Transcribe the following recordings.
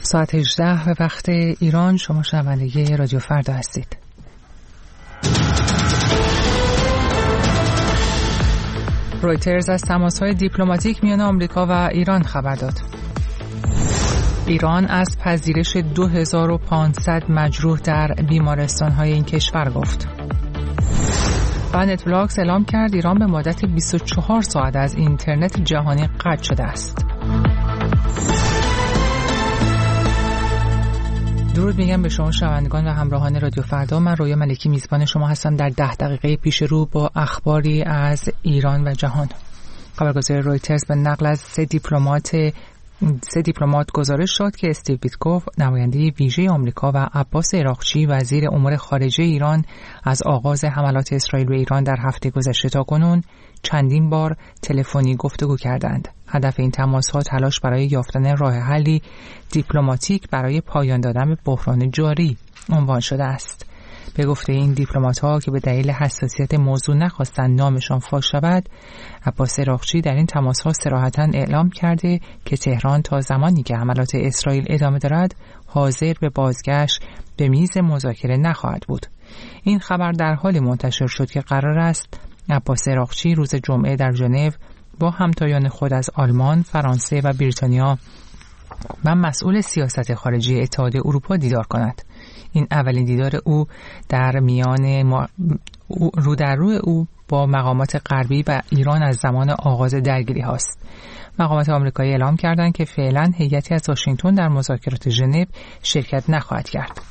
ساعت 18 به وقت ایران. شما شنونده رادیو فردا هستید. رویترز از تماس‌های دیپلماتیک میان آمریکا و ایران خبر داد. ایران از پذیرش 2500 مجروح در بیمارستان‌های این کشور گفت. و نتفلاکس اعلام کرد ایران به مدت 24 ساعت از اینترنت جهانی قطع شده است. درود میگم به شما شنوندگان و همراهان رادیو فردا. من رویا ملکی میزبان شما هستم در 10 دقیقه پیش رو با اخباری از ایران و جهان. خبرگزاری رویترز به نقل از سه دیپلمات گزارش داد که استیو بیتکوف نماینده ویژه آمریکا و عباس عراقچی وزیر امور خارجه ایران از آغاز حملات اسرائیل به ایران در هفته گذشته تا کنون چندین بار تلفنی گفتگو کردند. هدف این تماس‌ها تلاش برای یافتن راه حلی دیپلماتیک برای پایان دادن به بحران جاری عنوان شده است. به گفته این دیپلمات‌ها که به دلیل حساسیت موضوع نخواستند نامشان فاش شود، عباس عراقچی در این تماس‌ها صراحتاً اعلام کرده که تهران تا زمانی که حملات اسرائیل ادامه دارد حاضر به بازگشت به میز مذاکره نخواهد بود. این خبر در حالی منتشر شد که قرار است عباس عراقچی روز جمعه در ژنو با همتایان خود از آلمان، فرانسه و بریتانیا و مسئول سیاست خارجی اتحادیه اروپا دیدار کند. این اولین دیدار او در میان رو در روی او با مقامات غربی و ایران از زمان آغاز درگیری هاست. مقامات آمریکایی اعلام کردند که فعلا هیئتی از واشنگتن در مذاکرات ژنو شرکت نخواهد کرد.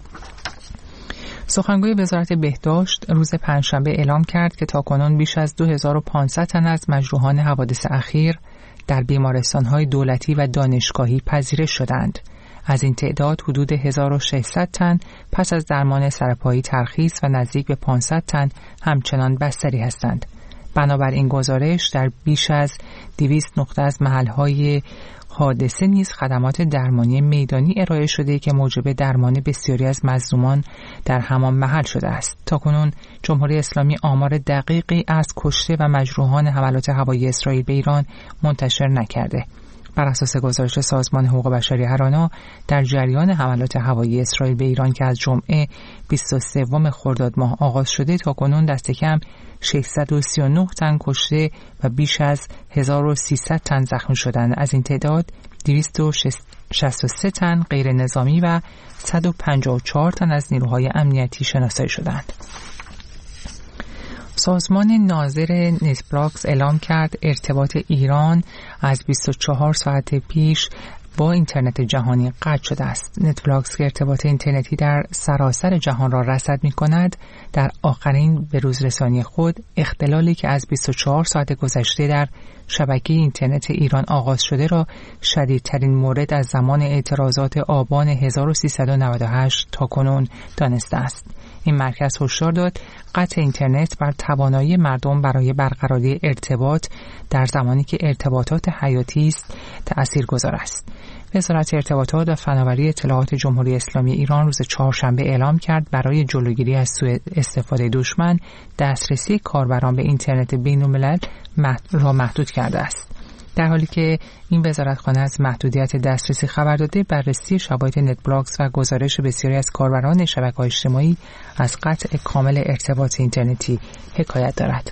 سخنگوی وزارت بهداشت روز پنجشنبه اعلام کرد که تاکنون بیش از 2500 تن از مجروحان حوادث اخیر در بیمارستان‌های دولتی و دانشگاهی پذیرش شدند. از این تعداد حدود 1600 تن پس از درمان سرپایی ترخیص و نزدیک به 500 تن همچنان بستری هستند. بنابراین گزارش در بیش از 200 نقطه از محل‌های حادثه نیز خدمات درمانی میدانی ارائه شده که موجب درمان بسیاری از مظلومان در همان محل شده است. تاکنون جمهوری اسلامی آمار دقیقی از کشته و مجروحان حملات هوایی اسرائیل به ایران منتشر نکرده. بر اساس گزارش سازمان حقوق بشری هرانا در جریان حملات هوایی اسرائیل به ایران که از جمعه 23 خرداد ماه آغاز شده تاکنون دست کم 639 تن کشته و بیش از 1300 تن زخمی شدند. از این تعداد 263 تن غیر نظامی و 154 تن از نیروهای امنیتی شناسایی شدند. سازمان ناظر نتفلاکس اعلام کرد ارتباط ایران از 24 ساعت پیش با اینترنت جهانی قطع شده است. نتفلاکس که ارتباط اینترنتی در سراسر جهان را رصد می‌کند، در آخرین بروزرسانی خود اختلالی که از 24 ساعت گذشته در شبکه اینترنت ایران آغاز شده را شدیدترین مورد از زمان اعتراضات آبان 1398 تا کنون دانسته است. این مرکز هشدار داد قطع اینترنت بر توانایی مردم برای برقراری ارتباط در زمانی که ارتباطات حیاتی است تأثیرگذار است. وزارت ارتباطات و فناوری اطلاعات جمهوری اسلامی ایران روز چهارشنبه اعلام کرد برای جلوگیری از سوء استفاده دشمن دسترسی کاربران به اینترنت بین‌الملل را محدود کرده است. در حالی که این وزارتخانه از محدودیت دسترسی خبر داده، بررسی شبکه نتفلاکس و گزارش بسیاری از کاربران شبکه‌های اجتماعی از قطع کامل ارتباط اینترنتی حکایت دارد.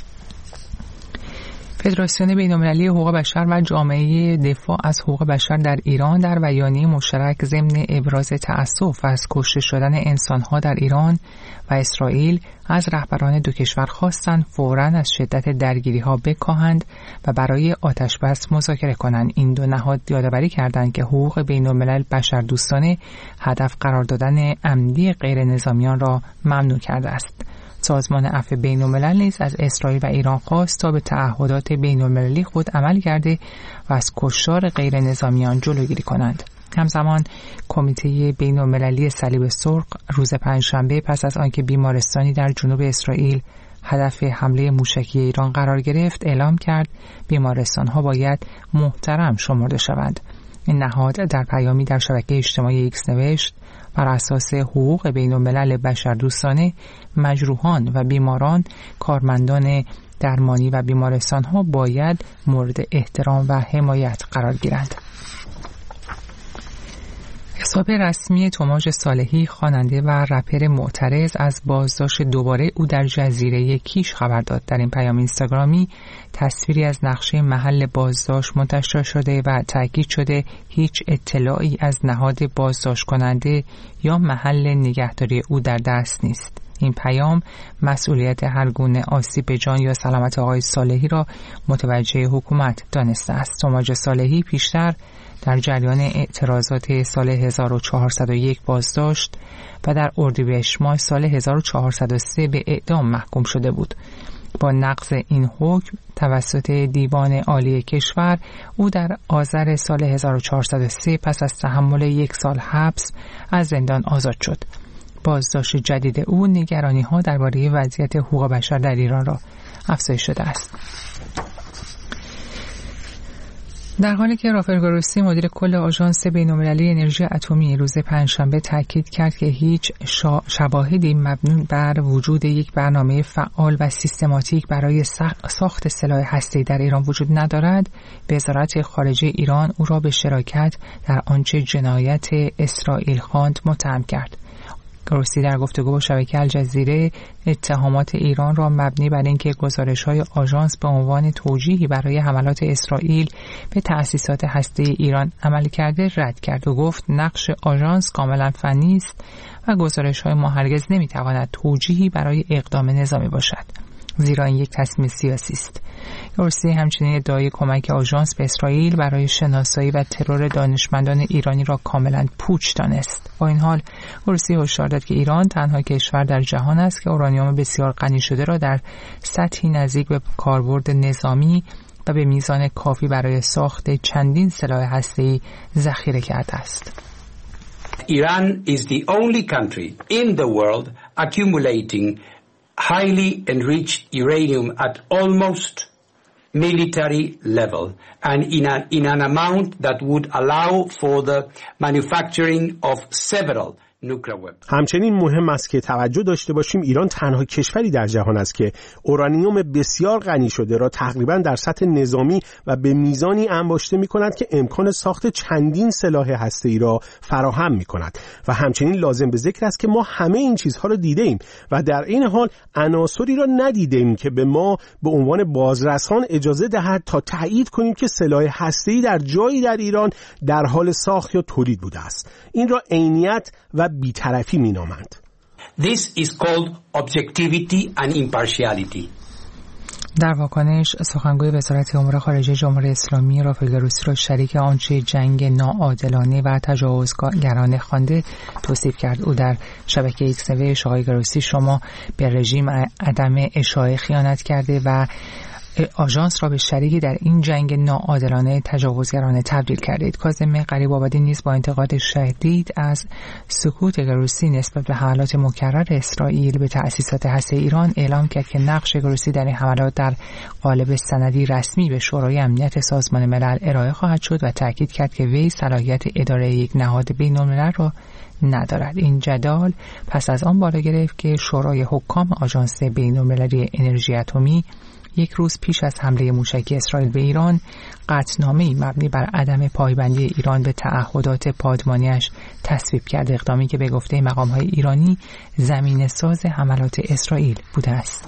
فدراسیون بین‌المللی حقوق بشر و جامعه دفاع از حقوق بشر در ایران در بیانیه مشترک ضمن ابراز تأسف از کشته شدن انسان‌ها در ایران و اسرائیل از رهبران دو کشور خواستند فوراً از شدت درگیری‌ها بکاهند و برای آتش‌بس مذاکره کنند. این دو نهاد یادآوری کردند که حقوق بین‌الملل بشردوستانه هدف قرار دادن عمدی غیر نظامیان را ممنوع کرده است. سازمان عفو بین‌الملل نیز از اسرائیل و ایران خواست تا به تعهدات بین‌المللی خود عمل کرده و از کشتار غیر نظامیان جلوگیری کنند. همزمان کمیته بین‌المللی صلیب سرخ روز پنجشنبه پس از آنکه بیمارستانی در جنوب اسرائیل هدف حمله موشکی ایران قرار گرفت اعلام کرد بیمارستان‌ها باید محترم شمرده شوند. این نهاد در پیامی در شبکه اجتماعی ایکس نوشت بر اساس حقوق بین‌الملل بشردوستانه مجروحان و بیماران، کارمندان درمانی و بیمارستان‌ها باید مورد احترام و حمایت قرار گیرند. صاحب رسمی توماج صالحی، خواننده و رپر معترض، از بازداشت دوباره او در جزیره کیش خبر داد. در این پیام اینستاگرامی تصویری از نقشه محل بازداشت منتشر شده و تاکید شده هیچ اطلاعی از نهاد بازداشت کننده یا محل نگهداری او در دست نیست. این پیام مسئولیت هر گونه آسیب به جان یا سلامت آقای صالحی را متوجه حکومت دانسته است. توماج صالحی پیشتر در جریان اعتراضات سال 1401 بازداشت و در اردیبهشت ماه سال 1403 به اعدام محکوم شده بود. با نقض این حکم توسط دیوان عالی کشور او در آذر سال 1403 پس از تحمل 1 سال حبس از زندان آزاد شد. بازداشت جدید او نگرانی‌ها درباره وضعیت حقوق بشر در ایران را افزایش داده است. در حالی که رافائل گروسی، مدیر کل آژانس بین‌المللی انرژی اتمی، روز پنجشنبه تاکید کرد که هیچ شواهدی مبنی بر وجود یک برنامه فعال و سیستماتیک برای ساخت سلاح هسته‌ای در ایران وجود ندارد، وزارت خارجه ایران او را به شراکت در آنچه جنایت اسرائیل خواند متهم کرد. گروسی در گفتگو با شبکه الجزیره اتهامات ایران را مبنی بر اینکه گزارش‌های آژانس به عنوان توجیهی برای حملات اسرائیل به تأسیسات هسته‌ای ایران عمل کرده رد کرد و گفت نقش آژانس کاملا فنی است و گزارش‌های ما هرگز نمی‌تواند توجیهی برای اقدام نظامی باشد، زیرا این یک تصمیم سیاسی است. گروسی همچنین ادعای کمک آژانس به اسرائیل برای شناسایی و ترور دانشمندان ایرانی را کاملا پوچ دانست. با این حال گروسی هشدار داد که ایران تنها کشور در جهان است که اورانیوم بسیار غنی شده را در سطحی نزدیک به کاربرد نظامی و به میزان کافی برای ساخت چندین سلاح هسته‌ای ذخیره کرده است. Iran is the only country in the world accumulating highly enriched uranium at almost military level and in an amount that would allow for the manufacturing of several nuclear weapons. همچنین مهم است که توجه داشته باشیم ایران تنها کشوری در جهان است که اورانیوم بسیار غنی شده را تقریبا در سطح نظامی و به میزانی انباشته می‌کند که امکان ساخت چندین سلاح هسته‌ای را فراهم می‌کند و همچنین لازم به ذکر است که ما همه این چیزها را دیده‌ایم و در این حال عناصری را ندیده‌ایم که به ما به عنوان بازرسان اجازه دهد تا تایید کنیم که سلاح هسته‌ای در جایی در ایران در حال ساخت یا تولید بوده است. این را عینیت و بی‌طرفی می‌نامند. This is called objectivity and impartiality. در واکنش سخنگوی وزارت امور خارجه جمهوری اسلامی رافائل گروسی را شریک آنچه جنگ ناعادلانه و تجاوزگرانه خوانده توصیف کرد. او در شبکه ایکس نوشت: آقای گروسی، شما به رژیم عدم اشاعه خیانت کرده و آژانس را به شریکی در این جنگ ناعادلانه تجاوزگرانه تبدیل کردید. کاظم غریب‌آبادی نیز با انتقاد شدید از سکوت گروسی نسبت به حملات مکرر اسرائیل به تأسیسات هسته‌ای ایران اعلام کرد که نقش گروسی در این حملات در قالب سندی رسمی به شورای امنیت سازمان ملل ارائه خواهد شد و تاکید کرد که وی صلاحیت اداره یک نهاد بین‌الملل را ندارد. این جدال پس از آن بالا گرفت که شورای حکام آژانس بین‌المللی انرژی اتمی یک روز پیش از حمله موشکی اسرائیل به ایران قطعنامه‌ای مبنی بر عدم پایبندی ایران به تعهدات پادمانیش تصویب کرد، اقدامی که به گفته مقام‌های ایرانی زمینه‌ساز حملات اسرائیل بوده است.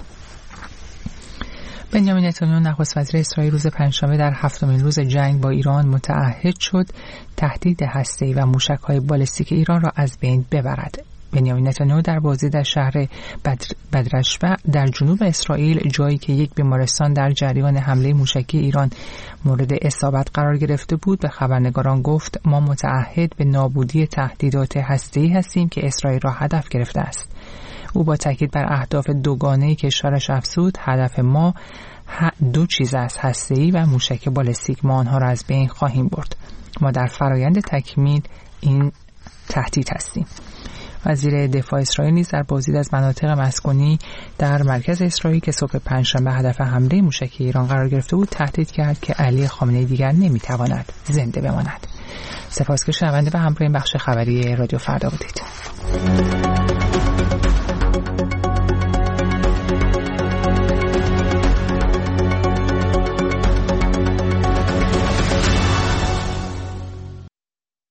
بنیامین نتانیاهو نخست وزیر اسرائیل روز پنجشنبه در 7مین روز جنگ با ایران متعهد شد تهدید هسته‌ای و موشک‌های بالستیک ایران را از بین ببرد. بنیامین نتانیاهو در بازدید در شهر بدرشبه در جنوب اسرائیل، جایی که یک بیمارستان در جریان حمله موشکی ایران مورد اصابت قرار گرفته بود، به خبرنگاران گفت: ما متعهد به نابودی تهدیدات هسته‌ای هستیم که اسرائیل را هدف گرفته است. او با تاکید بر اهداف دوگانه کشورش افزود: هدف ما دو چیز است، هسته‌ای و موشک بالستیک. ما آنها را از بین خواهیم برد. ما در فرایند تکمیل این تهدید هستیم. وزیر دفاع اسرائیل نیز در بازدید از مناطق مسکونی در مرکز اسرائیل که صبح پنجشنبه هدف حمله موشکی ایران قرار گرفته بود تهدید کرد که علی خامنه‌ای دیگر نمیتواند زنده بماند. سپاسگزارم شنونده و همراه این بخش خبری رادیو فردا بودید.